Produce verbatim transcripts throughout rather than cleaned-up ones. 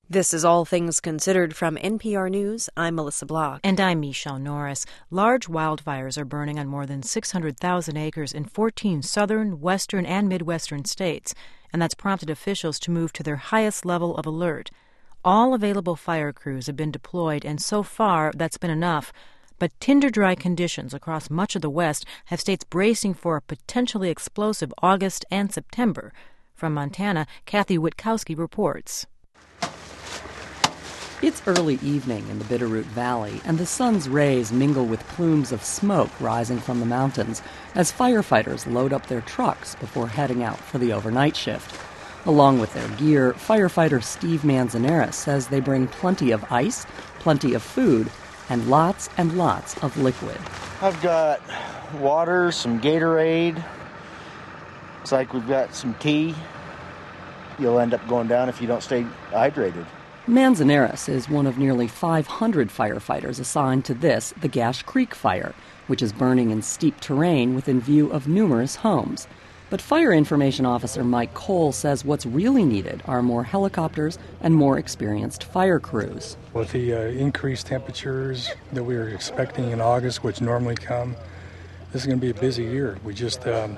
This is All Things Considered from N P R News. I'm Melissa Block. And I'm Michelle Norris. Large wildfires are burning on more than six hundred thousand acres in fourteen southern, western, and midwestern states, and that's prompted officials to move to their highest level of alert. All available fire crews have been deployed, and so far that's been enough. But tinder-dry conditions across much of the West have states bracing for a potentially explosive August and September. From Montana, Kathy Witkowski reports. It's early evening in the Bitterroot Valley, and the sun's rays mingle with plumes of smoke rising from the mountains as firefighters load up their trucks before heading out for the overnight shift. Along with their gear, firefighter Steve Manzanares says they bring plenty of ice, plenty of food, and lots and lots of liquid. I've got water, some Gatorade. It's like we've got some tea. You'll end up going down if you don't stay hydrated. Manzanares is one of nearly five hundred firefighters assigned to this, the Gash Creek Fire, which is burning in steep terrain within view of numerous homes. But Fire Information Officer Mike Cole says what's really needed are more helicopters and more experienced fire crews. With the uh, increased temperatures that we were expecting in August, which normally come, this is going to be a busy year. We just um,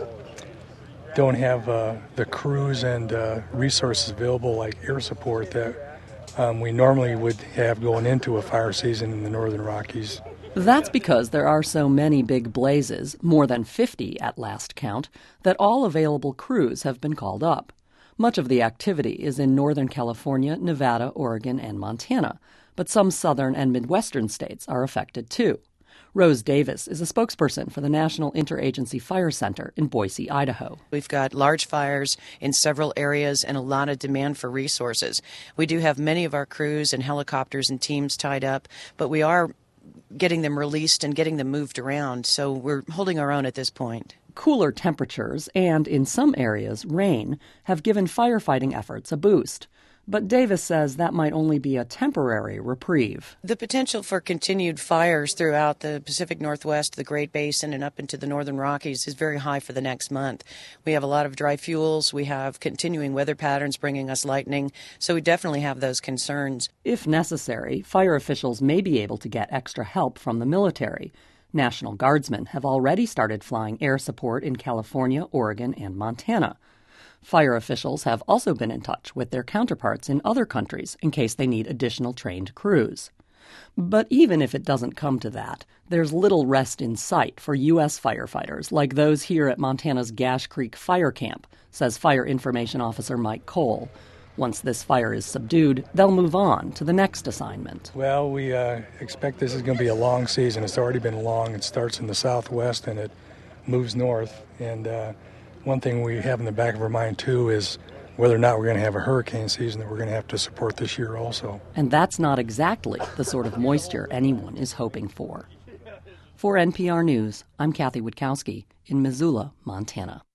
don't have uh, the crews and uh, resources available like air support that Um, we normally would have going into a fire season in the Northern Rockies. That's because there are so many big blazes, more than fifty at last count, that all available crews have been called up. Much of the activity is in Northern California, Nevada, Oregon, and Montana, but some southern and midwestern states are affected too. Rose Davis is a spokesperson for the National Interagency Fire Center in Boise, Idaho. We've got large fires in several areas and a lot of demand for resources. We do have many of our crews and helicopters and teams tied up, but we are getting them released and getting them moved around, so we're holding our own at this point. Cooler temperatures and, in some areas, rain have given firefighting efforts a boost. But Davis says that might only be a temporary reprieve. The potential for continued fires throughout the Pacific Northwest, the Great Basin, and up into the Northern Rockies is very high for the next month. We have a lot of dry fuels. We have continuing weather patterns bringing us lightning. So we definitely have those concerns. If necessary, fire officials may be able to get extra help from the military. National Guardsmen have already started flying air support in California, Oregon, and Montana. Fire officials have also been in touch with their counterparts in other countries in case they need additional trained crews. But even if it doesn't come to that, there's little rest in sight for U S firefighters like those here at Montana's Gash Creek Fire Camp, says Fire Information Officer Mike Cole. Once this fire is subdued, they'll move on to the next assignment. Well, we uh, expect this is going to be a long season. It's already been long. It starts in the southwest and it moves north. And uh, one thing we have in the back of our mind, too, is whether or not we're going to have a hurricane season that we're going to have to support this year also. And that's not exactly the sort of moisture anyone is hoping for. For N P R News, I'm Kathy Witkowski in Missoula, Montana.